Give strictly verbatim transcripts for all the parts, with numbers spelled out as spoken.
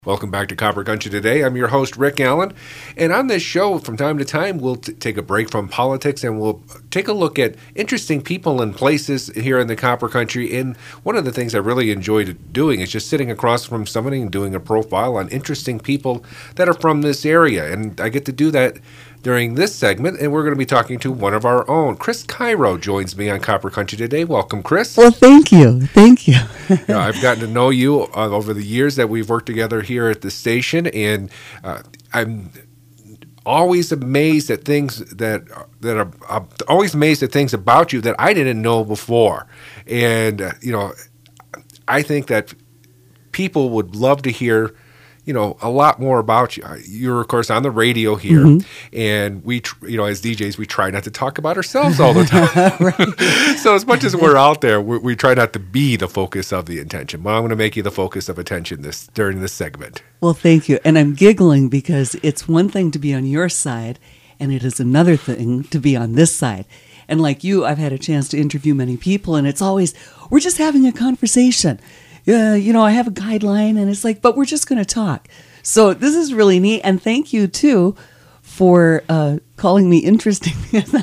Welcome back to Copper Country Today. I'm your host, Rick Allen. And on this show, from time to time, we'll t- take a break from politics and we'll take a look at interesting people and places here in the Copper Country. And one of the things I really enjoyed doing is just sitting across from somebody and doing a profile on interesting people that are from this area. And I get to do that during this segment, and we're going to be talking to one of our own. Chris Cairo joins me on Copper Country Today. Welcome, Chris. Well, thank you. Thank you. you know, I've gotten to know you uh, over the years that we've worked together here at the station, and uh, I'm always amazed at things that that are I'm always amazed at things about you that I didn't know before. And uh, you know, I think that people would love to hear, you know, a lot more about you. You're, of course, on the radio here, mm-hmm. and we, tr- you know, as D Js, we try not to talk about ourselves all the time. So as much as we're out there, we, we try not to be the focus of the attention. But I'm going to make you the focus of attention this during this segment. Well, thank you. And I'm giggling because it's one thing to be on your side, and it is another thing to be on this side. And like you, I've had a chance to interview many people, and it's always, we're just having a conversation. Yeah, you know, I have a guideline, and it's like, but we're just going to talk. So this is really neat, and thank you, too, for uh, calling me interesting.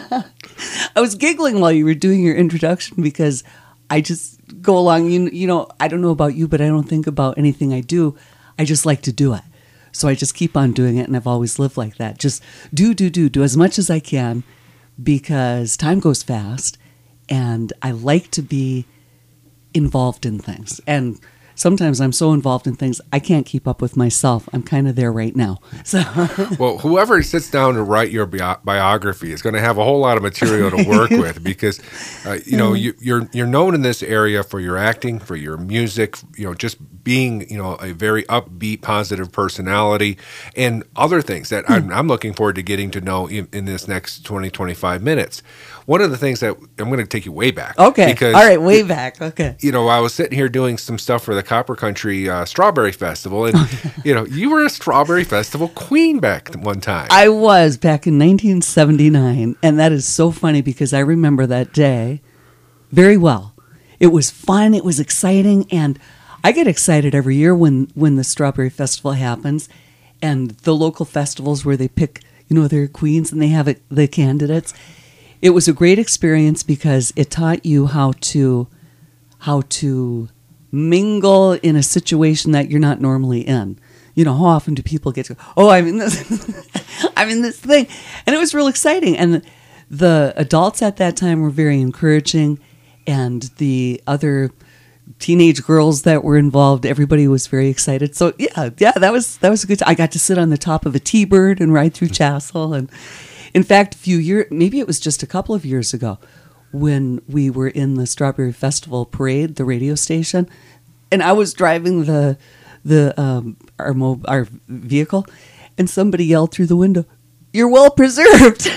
I was giggling while you were doing your introduction because I just go along, you, you know, I don't know about you, but I don't think about anything I do. I just like to do it. So I just keep on doing it, and I've always lived like that. Just do, do, do, do as much as I can because time goes fast, and I like to be involved in things. And sometimes I'm so involved in things I can't keep up with myself. I'm kind of there right now. So well, whoever sits down to write your bi- biography is going to have a whole lot of material to work with because uh, you know you, you're you're known in this area for your acting, for your music, you know, just being, you know, a very upbeat, positive personality, and other things that I'm, I'm looking forward to getting to know in, in this next twenty, twenty-five minutes. One of the things that I'm going to take you way back. Okay. Because, all right, way back. Okay. You know, I was sitting here doing some stuff for the Copper Country uh, Strawberry Festival, and, you know, you were a Strawberry Festival queen back one time. I was back in nineteen seventy-nine, and that is so funny because I remember that day very well. It was fun. It was exciting, and I get excited every year when, when the Strawberry Festival happens and the local festivals where they pick, you know, their queens and they have it, the candidates. It was a great experience because it taught you how to how to mingle in a situation that you're not normally in. You know, how often do people get to go, oh, I'm in this I'm in this thing. And it was real exciting. And the adults at that time were very encouraging, and the other teenage girls that were involved, everybody was very excited. So yeah, yeah, that was that was a good time. I got to sit on the top of a T-bird and ride through Chassel. And in fact, a few years, maybe it was just a couple of years ago, when we were in the Strawberry Festival parade, the radio station, and I was driving the the um, our mo- our vehicle, and somebody yelled through the window, "You're well preserved."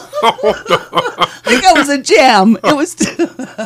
Oh, no. I think that was a jam. It was too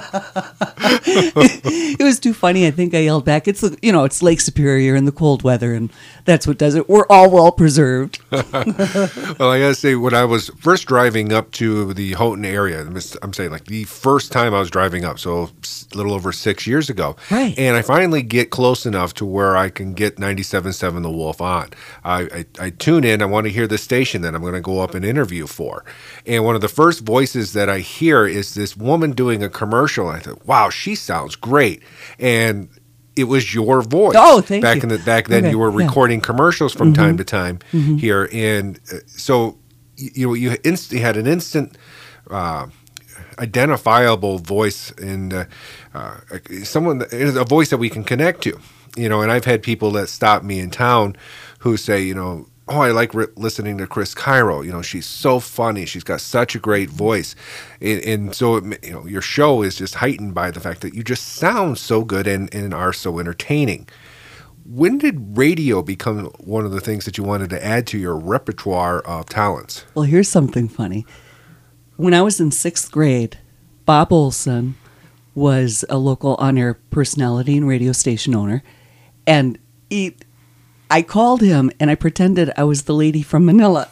it was too funny. I think I yelled back. It's, you know, it's Lake Superior in the cold weather, and that's what does it. We're all well preserved. Well, I gotta say, when I was first driving up to the Houghton area, I'm saying like the first time I was driving up, so a little over six years ago, right? And I finally get close enough to where I can get ninety-seven point seven The Wolf on. I, I, I tune in. I want to hear the station that I'm going to go up and interview for, and one of the first voices that I hear is this woman doing a commercial. I thought, wow, she sounds great. And it was your voice. Oh, thank back you. in the back then, okay. you were recording yeah. commercials from mm-hmm. time to time mm-hmm. here, and uh, so you know you inst- had an instant uh, identifiable voice, and uh, uh, someone a voice that we can connect to. You know, and I've had people that stop me in town who say, you know, oh, I like re- listening to Chris Cairo. You know, she's so funny. She's got such a great voice. And, and so, it, you know, your show is just heightened by the fact that you just sound so good and, and are so entertaining. When did radio become one of the things that you wanted to add to your repertoire of talents? Well, here's something funny. When I was in sixth grade, Bob Olson was a local on-air personality and radio station owner. And he... I called him, and I pretended I was the lady from Manila.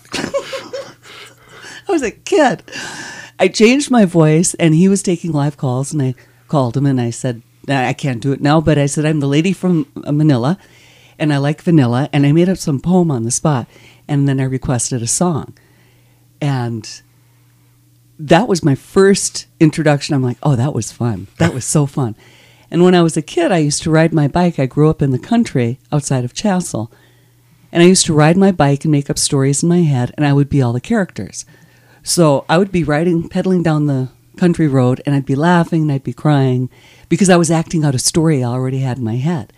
I was a kid. I changed my voice, and he was taking live calls, and I called him, and I said, I can't do it now, but I said, I'm the lady from Manila, and I like vanilla, and I made up some poem on the spot, and then I requested a song. And that was my first introduction. I'm like, oh, that was fun. That was so fun. And when I was a kid, I used to ride my bike. I grew up in the country outside of Chassell. And I used to ride my bike and make up stories in my head, and I would be all the characters. So I would be riding, pedaling down the country road, and I'd be laughing and I'd be crying because I was acting out a story I already had in my head.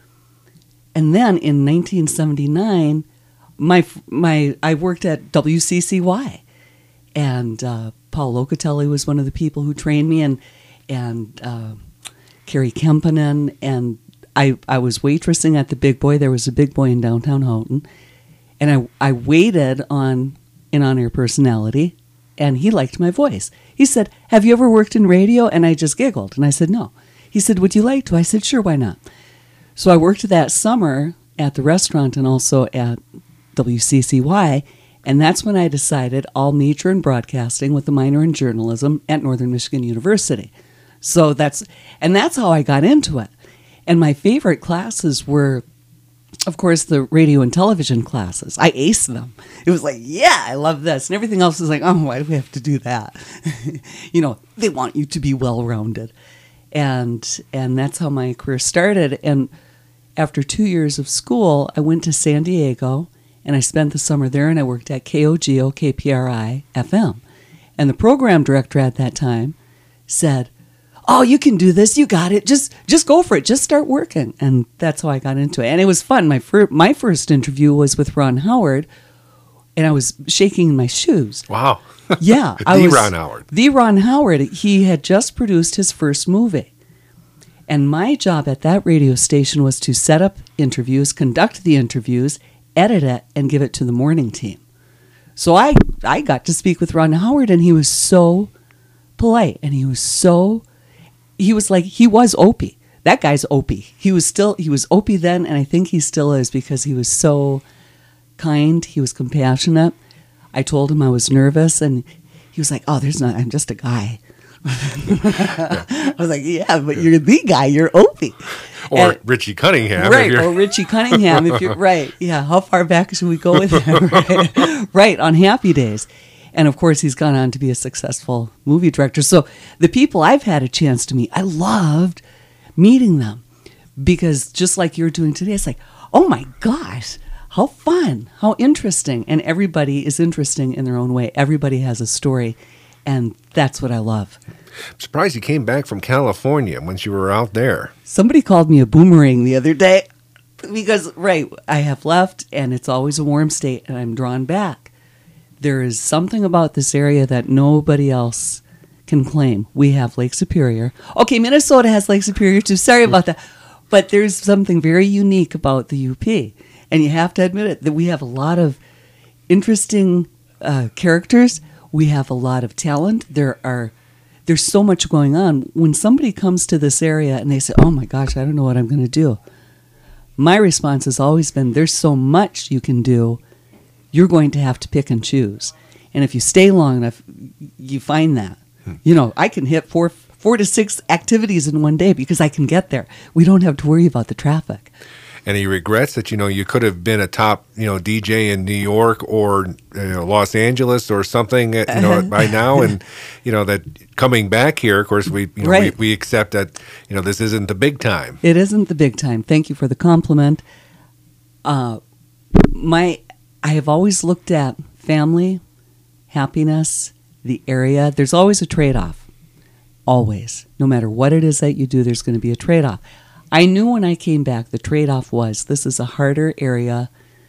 And then in nineteen seventy-nine, my my I worked at W C C Y, and uh, Paul Locatelli was one of the people who trained me, and and uh, Carrie Kempinen, and I, I was waitressing at the Big Boy. There was a Big Boy in downtown Houghton, and I I waited on an on-air personality, and he liked my voice. He said, "Have you ever worked in radio?" And I just giggled, and I said, "No." He said, "Would you like to?" I said, "Sure, why not?" So I worked that summer at the restaurant and also at W C C Y, and that's when I decided I'll major in broadcasting with a minor in journalism at Northern Michigan University. So that's, and that's how I got into it. And my favorite classes were, of course, the radio and television classes. I aced them. It was like, yeah, I love this. And everything else was like, oh, why do we have to do that? You know, they want you to be well-rounded. And and that's how my career started. And after two years of school, I went to San Diego, and I spent the summer there, and I worked at K O G O K P R I F M. And the program director at that time said, "Oh, you can do this. You got it. Just just go for it. Just start working." And that's how I got into it. And it was fun. My, fir- my first interview was with Ron Howard, and I was shaking in my shoes. Wow. Yeah. the I was, Ron Howard. The Ron Howard. He had just produced his first movie. And my job at that radio station was to set up interviews, conduct the interviews, edit it, and give it to the morning team. So I, I got to speak with Ron Howard, and he was so polite, and he was so... He was like, he was Opie. That guy's Opie. He was still, he was Opie then, and I think he still is because he was so kind. He was compassionate. I told him I was nervous, and he was like, "Oh, there's not, I'm just a guy." I was like, "Yeah, but you're the guy. You're Opie." Or and, Richie Cunningham. Right, or Richie Cunningham, if you're, right. Yeah, how far back should we go with that? Right, right, on Happy Days. And, of course, he's gone on to be a successful movie director. So the people I've had a chance to meet, I loved meeting them. Because just like you're doing today, it's like, oh, my gosh, how fun, how interesting. And everybody is interesting in their own way. Everybody has a story. And that's what I love. I'm surprised you came back from California once you were out there. Somebody called me a boomerang the other day. Because, right, I have left, and it's always a warm state, and I'm drawn back. There is something about this area that nobody else can claim. We have Lake Superior. Okay, Minnesota has Lake Superior too. Sorry about that. But there's something very unique about the U P. And you have to admit it, that we have a lot of interesting uh, characters. We have a lot of talent. There are, there's so much going on. When somebody comes to this area and they say, "Oh my gosh, I don't know what I'm going to do," my response has always been, there's so much you can do. You're going to have to pick and choose. And if you stay long enough, you find that. Hmm. You know, I can hit four four to six activities in one day because I can get there. We don't have to worry about the traffic. And he regrets that, you know, you could have been a top, you know, D J in New York or, you know, Los Angeles or something, you know, by now. And, you know, that coming back here, of course, we, you know, right. we, we accept that, you know, this isn't the big time. It isn't the big time. Thank you for the compliment. Uh, my... I have always looked at family, happiness, the area. There's always a trade-off. Always. No matter what it is that you do, there's going to be a trade-off. I knew when I came back the trade-off was this is a harder area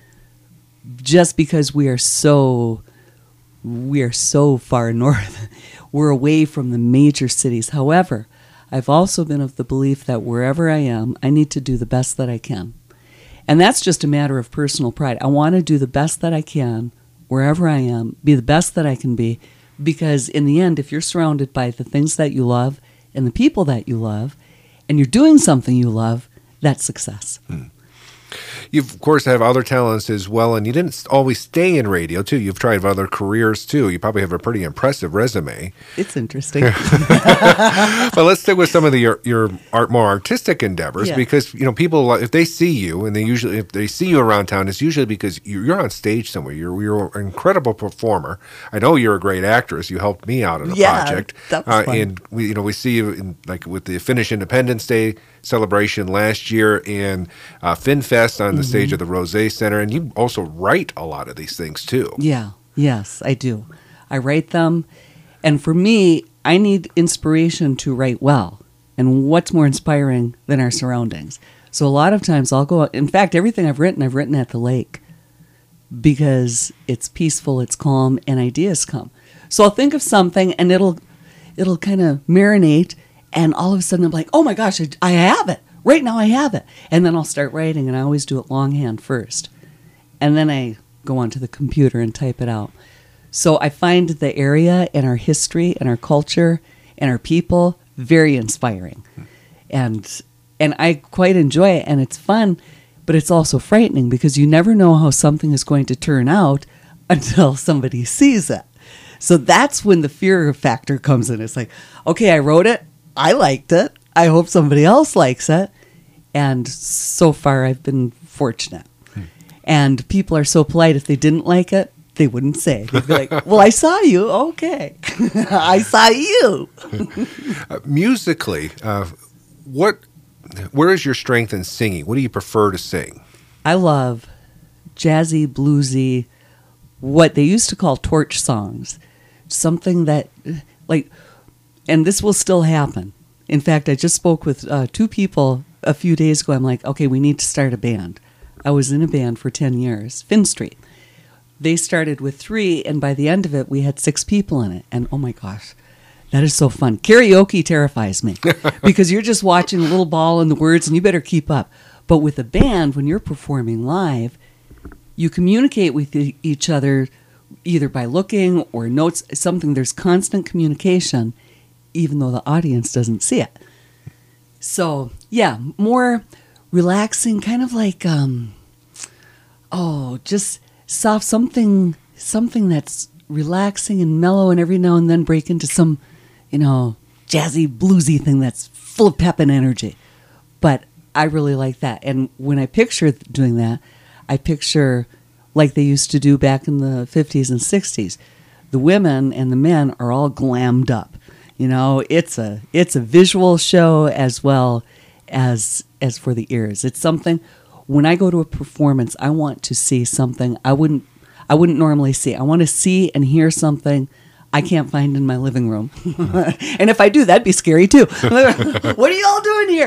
just because we are so we are so far north. We're away from the major cities. However, I've also been of the belief that wherever I am, I need to do the best that I can. And that's just a matter of personal pride. I want to do the best that I can wherever I am, be the best that I can be, because in the end, if you're surrounded by the things that you love and the people that you love, and you're doing something you love, that's success. Hmm. you of course have other talents as well, and you didn't always stay in radio too. You've tried other careers too. You probably have a pretty impressive resume. It's interesting. But let's stick with some of the your, your art, more artistic endeavors, Yeah. because you know people, if they see you, and they usually if they see you around town, it's usually because you- you're on stage somewhere. You're you're an incredible performer. I know you're a great actress. You helped me out in a Yeah, project, that was uh, fun. and we you know we see you in, like with the Finnish Independence Day celebration last year and uh, FinFest on the Mm-hmm. stage of the Rosé Center, and you also write a lot of these things too. Yeah, yes, I do. I write them. And for me, I need inspiration to write well. And what's more inspiring than our surroundings? So a lot of times I'll go out. In fact, everything I've written, I've written at the lake because it's peaceful, it's calm, and ideas come. So I'll think of something and it'll it'll kind of marinate, and all of a sudden I'm like, oh my gosh, I, I have it. Right now I have it. And then I'll start writing, and I always do it longhand first. And then I go onto the computer and type it out. So I find the area and our history and our culture and our people very inspiring. And and I quite enjoy it, and it's fun, but it's also frightening because you never know how something is going to turn out until somebody sees it. So that's when the fear factor comes in. It's like, okay, I wrote it. I liked it. I hope somebody else likes it. And so far I've been fortunate. And people are so polite. If they didn't like it, they wouldn't say. They'd be like, well, I saw you. Okay. I saw you. Uh, musically, uh, what, where is your strength in singing? What do you prefer to sing? I love jazzy, bluesy, what they used to call torch songs. Something that, like, and this will still happen. In fact, I just spoke with uh, two people a few days ago. I'm like, okay, we need to start a band. I was in a band for ten years, Finn Street. They started with three, and by the end of it, we had six people in it. And oh my gosh, that is so fun. Karaoke terrifies me because you're just watching a little ball and the words, and you better keep up. But with a band, when you're performing live, you communicate with e- each other either by looking or notes, something. There's constant communication, even though the audience doesn't see it. So, yeah, more relaxing, kind of like, um, oh, just soft, something, something that's relaxing and mellow, and every now and then break into some, you know, jazzy, bluesy thing that's full of pep and energy. But I really like that. And when I picture doing that, I picture like they used to do back in the fifties and sixties. The women and the men are all glammed up. You know, it's a it's a visual show as well as as for the ears. It's something, when I go to a performance, I want to see something I wouldn't I wouldn't normally see. I want to see and hear something I can't find in my living room. And if I do, that'd be scary too. What are you all doing here?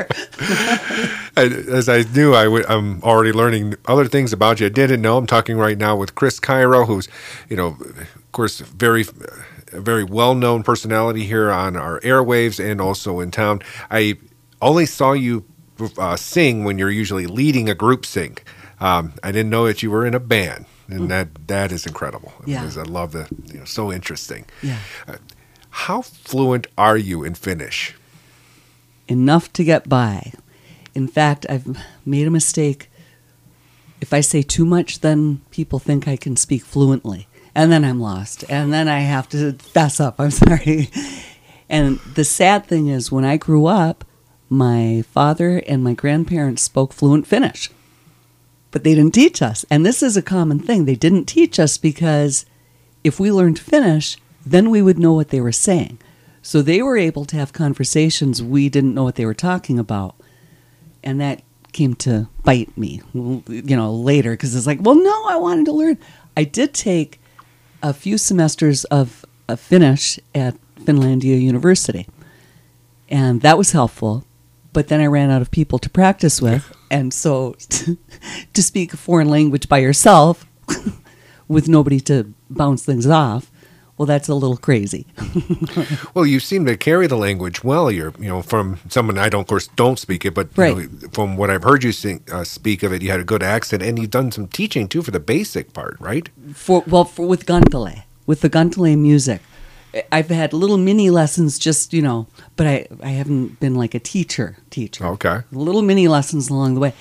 As I knew, I w- I'm already learning other things about you I didn't know. I'm talking right now with Chris Cairo, who's, you know, of course, very, a very well-known personality here on our airwaves and also in town. I only saw you uh, sing when you're usually leading a group sing. Um, I didn't know that you were in a band, and that that is incredible. Yeah. Because I love the, you know, so interesting. Yeah. Uh, how fluent are you in Finnish? Enough to get by. In fact, I've made a mistake. If I say too much, then people think I can speak fluently. And then I'm lost. And then I have to fess up. I'm sorry. And the sad thing is, when I grew up, my father and my grandparents spoke fluent Finnish. But they didn't teach us. And this is a common thing. They didn't teach us because if we learned Finnish, then we would know what they were saying. So they were able to have conversations we didn't know what they were talking about. And that came to bite me, you know, later, because it's like, well, no, I wanted to learn. I did take a few semesters of, of Finnish at Finlandia University, and that was helpful. But then I ran out of people to practice with, and so to speak a foreign language by yourself with nobody to bounce things off, well, that's a little crazy. Well, you seem to carry the language well. You're, you know, from someone I don't, of course, don't speak it, but you Right. know, from what I've heard you sing, uh, speak of it, you had a good accent, and you've done some teaching too for the basic part, right? For well, for, with Guntale, with the Guntale music, I've had little mini lessons, just you know, but I I haven't been like a teacher teacher. Okay. Little mini lessons along the way,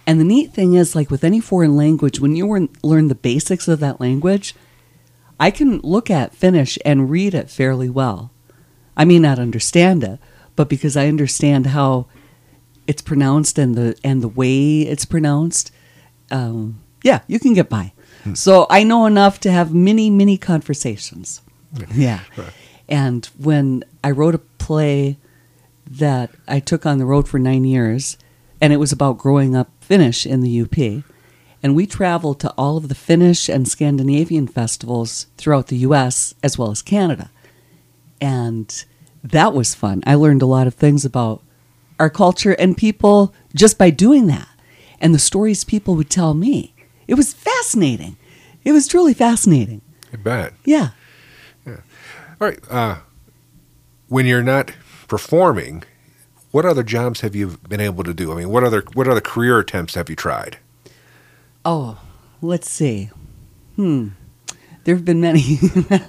And the neat thing is, like with any foreign language, when you learn, learn the basics of that language, I can look at Finnish and read it fairly well. I may not understand it, but because I understand how it's pronounced and the and the way it's pronounced, um, yeah, you can get by. Hmm. So I know enough to have many, many conversations. Yeah. Right. And when I wrote a play that I took on the road for nine years, and it was about growing up Finnish in the U P, and we traveled to all of the Finnish and Scandinavian festivals throughout the U S as well as Canada. And that was fun. I learned a lot of things about our culture and people just by doing that. And the stories people would tell me. It was fascinating. It was truly fascinating. I bet. Yeah. Yeah. All right. Uh, when you're not performing, what other jobs have you been able to do? I mean, what other what other career attempts have you tried? Oh, let's see. Hmm. There have been many.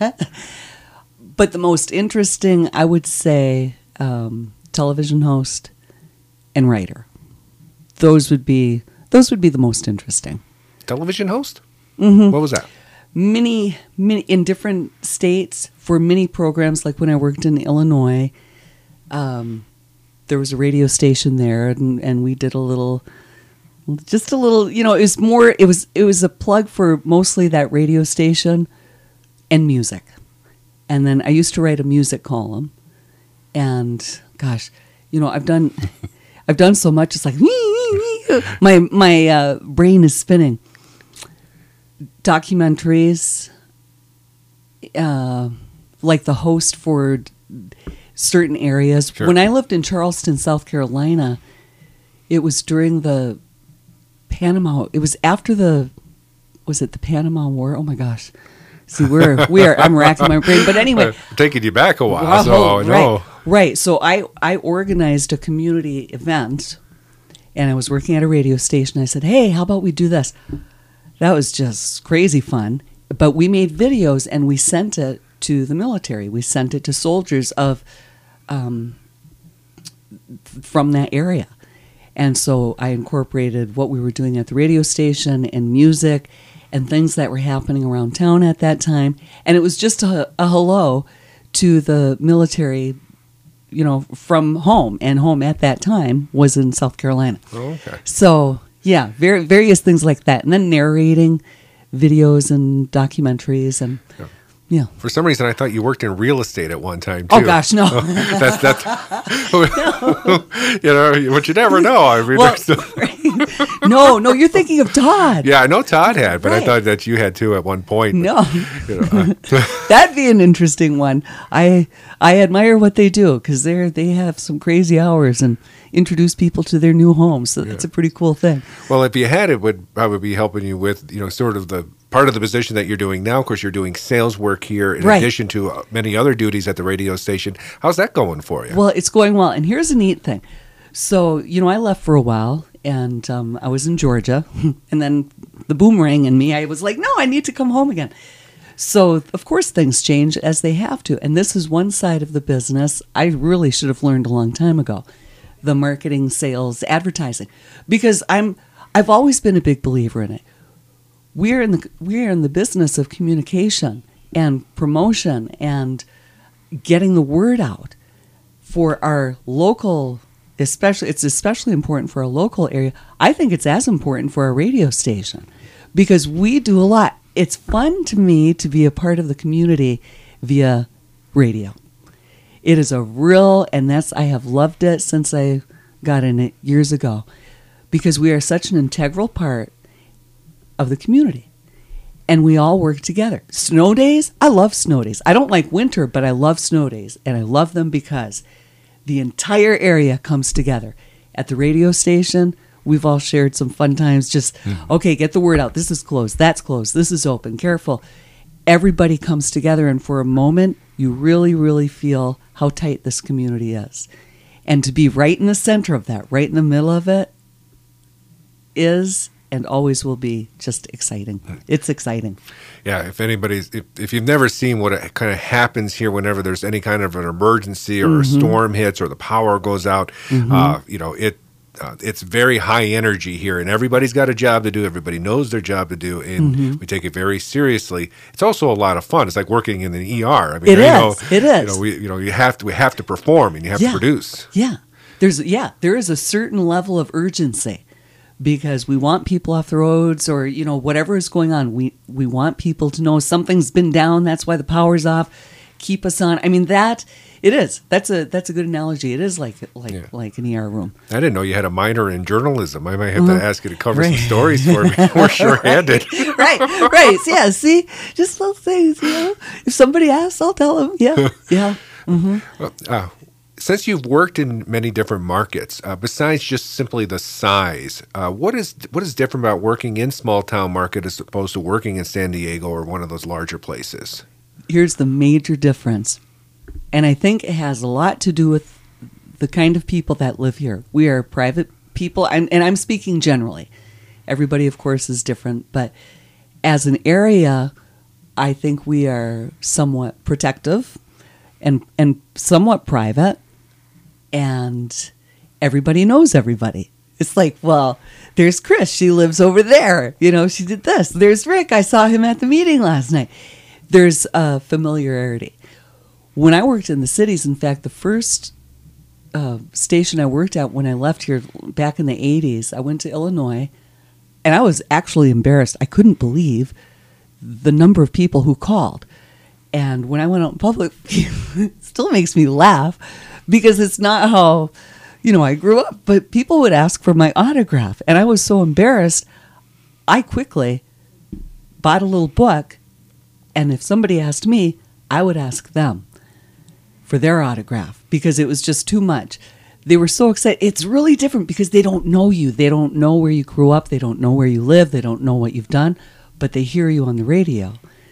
But the most interesting, I would say, um, television host and writer. Those would be those would be the most interesting. Television host? Mm-hmm. What was that? Many, many in different states for many programs. Like when I worked in Illinois, um, there was a radio station there, and, and we did a little, just a little. You know, it was more. It was it was a plug for mostly that radio station and music. And then I used to write a music column, and gosh, you know, I've done, I've done so much. It's like my my uh, brain is spinning. Documentaries, uh, like the host for certain areas. Sure. When I lived in Charleston, South Carolina, it was during the Panama. It was after the, was it the Panama War? Oh my gosh. See, we're we are. I'm racking my brain, but anyway, I'm taking you back a while. Wow, so no, right, right. So I I organized a community event, and I was working at a radio station. I said, "Hey, how about we do this?" That was just crazy fun. But we made videos and we sent it to the military. We sent it to soldiers of um, from that area, and so I incorporated what we were doing at the radio station and music. And things that were happening around town at that time. And it was just a, a hello to the military, you know, from home. And home at that time was in South Carolina. Oh, okay. So, yeah, very, various things like that. And then narrating videos and documentaries and... Yeah. Yeah. For some reason, I thought you worked in real estate at one time, too. Oh, gosh, no. Oh, that's, that's, no. You know, but you never know. I mean, well, no, no, you're thinking of Todd. Yeah, I know Todd had, but right. I thought that you had, too, at one point. No. But, you know, uh, that'd be an interesting one. I I admire what they do because they they have some crazy hours and introduce people to their new homes. So that's yeah. a pretty cool thing. Well, if you had, it would probably be helping you with, you know, sort of the part of the position that you're doing now. Of course, you're doing sales work here in right. addition to many other duties at the radio station. How's that going for you? Well, it's going well. And here's a neat thing. So, you know, I left for a while and um, I was in Georgia. And then the boomerang in me, I was like, no, I need to come home again. So, of course, things change as they have to. And this is one side of the business I really should have learned a long time ago. The marketing, sales, advertising. Because I'm, I've always been a big believer in it. We're in the we're in the business of communication and promotion and getting the word out for our local, especially it's especially important for our local area. I think it's as important for our radio station because we do a lot. It's fun to me to be a part of the community via radio. It is a real, and that's I have loved it since I got in it years ago because we are such an integral part of the community. And we all work together. Snow days, I love snow days. I don't like winter, but I love snow days. And I love them because the entire area comes together. At the radio station, we've all shared some fun times. Just, mm-hmm. okay, get the word out. This is closed. That's closed. This is open. Careful. Everybody comes together. And for a moment, you really, really feel how tight this community is. And to be right in the center of that, right in the middle of it, is... and always will be just exciting. It's exciting. Yeah, if anybody's, if, if you've never seen what it kind of happens here whenever there's any kind of an emergency or mm-hmm. a storm hits or the power goes out, mm-hmm. uh, you know, it uh, it's very high energy here, and everybody's got a job to do. Everybody knows their job to do, and Mm-hmm. we take it very seriously. It's also a lot of fun. It's like working in the E R. I mean, It you is. know, It is. You know, we you know you have to we have to perform, and you have Yeah. to produce. Yeah. There's yeah, there is a certain level of urgency because we want people off the roads or, you know, whatever is going on. We we want people to know something's been down, that's why the power's off. Keep us on. I mean that it is. That's a that's a good analogy. It is like like Yeah. like an E R room. I didn't know you had a minor in journalism. I might have to ask you to cover Right. some stories for me. We're short-handed. right, right. Yeah, see? Just little things, you know. If somebody asks, I'll tell them. Yeah. Yeah. Well, uh, since you've worked in many different markets, uh, besides just simply the size, uh, what is what is different about working in small town market as opposed to working in San Diego or one of those larger places? Here's the major difference. And I think it has a lot to do with the kind of people that live here. We are private people, and, and I'm speaking generally. Everybody, of course, is different. But as an area, I think we are somewhat protective and, and somewhat private. And everybody knows everybody. It's like, well, there's Chris. She lives over there. You know, she did this. There's Rick. I saw him at the meeting last night. There's a familiarity. When I worked in the cities, in fact, the first uh, station I worked at when I left here back in the eighties, I went to Illinois, and I was actually embarrassed. I couldn't believe the number of people who called. And when I went out in public, it still makes me laugh because it's not how, you know, I grew up. But people would ask for my autograph, and I was so embarrassed, I quickly bought a little book, and if somebody asked me, I would ask them for their autograph because it was just too much. They were so excited. It's really different because they don't know you. They don't know where you grew up. They don't know where you live. They don't know what you've done, but they hear you on the radio.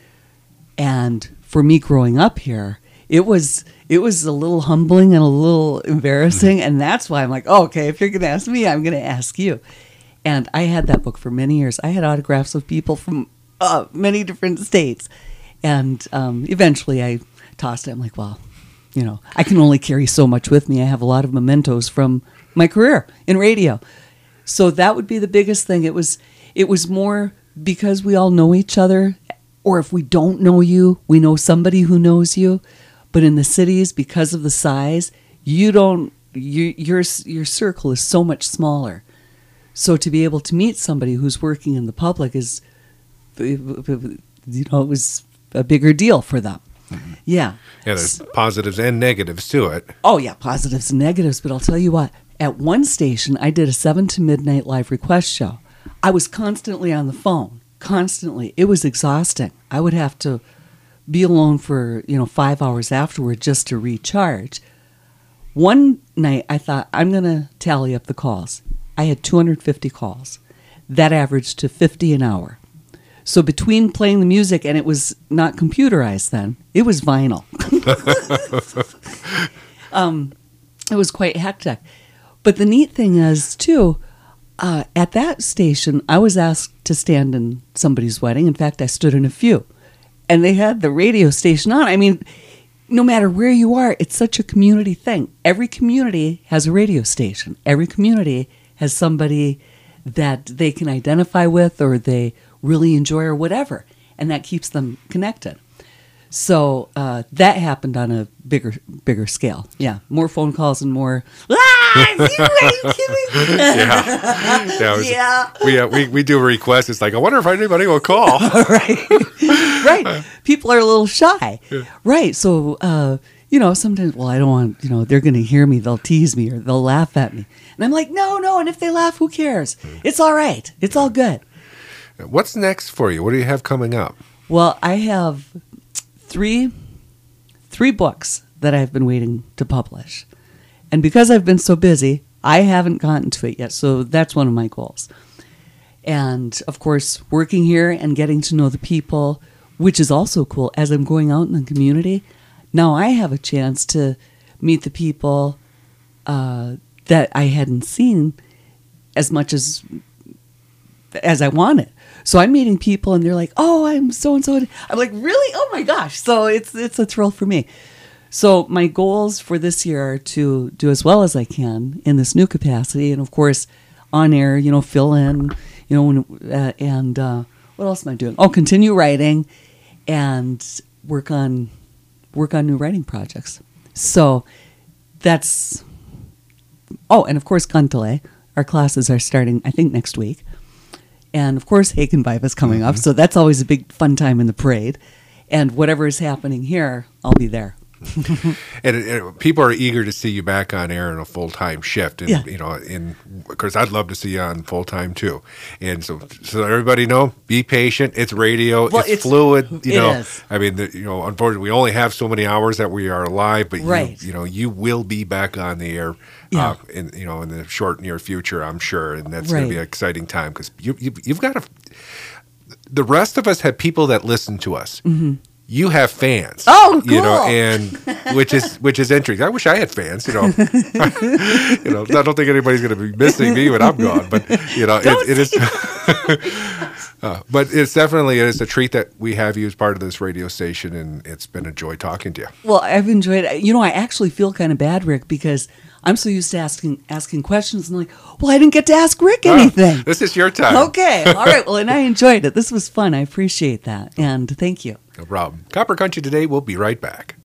And for me growing up here, it was it was a little humbling and a little embarrassing, and that's why I'm like, oh, okay, if you're going to ask me, I'm going to ask you. And I had that book for many years. I had autographs of people from uh, many different states. And um, eventually I tossed it. I'm like, well, you know, I can only carry so much with me. I have a lot of mementos from my career in radio. So that would be the biggest thing. It was it was more because we all know each other, or if we don't know you, we know somebody who knows you. But in the cities, because of the size, you don't you, your your circle is so much smaller. So to be able to meet somebody who's working in the public is, you know, it was a bigger deal for them. Mm-hmm. Yeah. Yeah, there's positives and negatives to it. Oh, yeah, positives and negatives. But I'll tell you what, at one station, I did a seven to midnight live request show. I was constantly on the phone, constantly. It was exhausting. I would have to be alone for, you know, five hours afterward just to recharge. One night, I thought, I'm going to tally up the calls. I had two hundred fifty calls. That averaged to fifty an hour. So between playing the music, and it was not computerized then, it was vinyl. um, it was quite hectic. But the neat thing is, too, uh, at that station, I was asked to stand in somebody's wedding. In fact, I stood in a few. And they had the radio station on. I mean, no matter where you are, it's such a community thing. Every community has a radio station. Every community has somebody that they can identify with or they really enjoy or whatever, and that keeps them connected. So uh, that happened on a bigger bigger scale. Yeah, more phone calls and more. Ah, are you kidding? yeah, yeah, it was- Yeah. We, uh, we we do a request. It's like, I wonder if anybody will call. right, right. People are a little shy, right? So uh, you know, sometimes, well, I don't want, you know, they're going to hear me, they'll tease me or they'll laugh at me, and I'm like, no, no. And if they laugh, who cares? It's all right. It's all good. What's next for you? What do you have coming up? Well, I have three three books that I've been waiting to publish. And because I've been so busy, I haven't gotten to it yet. So that's one of my goals. And, of course, working here and getting to know the people, which is also cool. As I'm going out in the community, now I have a chance to meet the people uh, that I hadn't seen as much as as I wanted. So I'm meeting people and they're like, oh, I'm so-and-so. I'm like, really? Oh my gosh. So it's it's a thrill for me. So my goals for this year are to do as well as I can in this new capacity, and of course, on air, you know, fill in, you know, when, uh, and uh, what else am I doing? Oh, continue writing, and work on work on new writing projects. So that's oh, and of course, Kantele. Our classes are starting, I think, next week, and of course, Hakenvibe is coming mm-hmm. up. So that's always a big fun time in the parade, and whatever is happening here, I'll be there. and, and people are eager to see you back on air in a full time shift, and yeah. you know, in of course, I'd love to see you on full time too. And so, so everybody know, be patient. It's radio. Well, it's, it's fluid. You it know, is. I mean, the, you know, unfortunately, we only have so many hours that we are live. But right. you, you know, you will be back on the air. Yeah. Uh, in you know, in the short near future, I'm sure, and that's right. going to be an exciting time because you, you you've got to. The rest of us have people that listen to us. Mm-hmm. You have fans, oh, cool. you know, and which is which is interesting. I wish I had fans, you know. you know, I don't think anybody's going to be missing me when I'm gone, but you know, it, it is. uh, but it's definitely it is a treat that we have you as part of this radio station, and it's been a joy talking to you. Well, I've enjoyed it. You know, I actually feel kind of bad, Rick, because I'm so used to asking asking questions, and I'm like, well, I didn't get to ask Rick anything. Ah, this is your time. Okay, all right. Well, and I enjoyed it. This was fun. I appreciate that, and thank you. No problem. Copper Country Today, we'll be right back.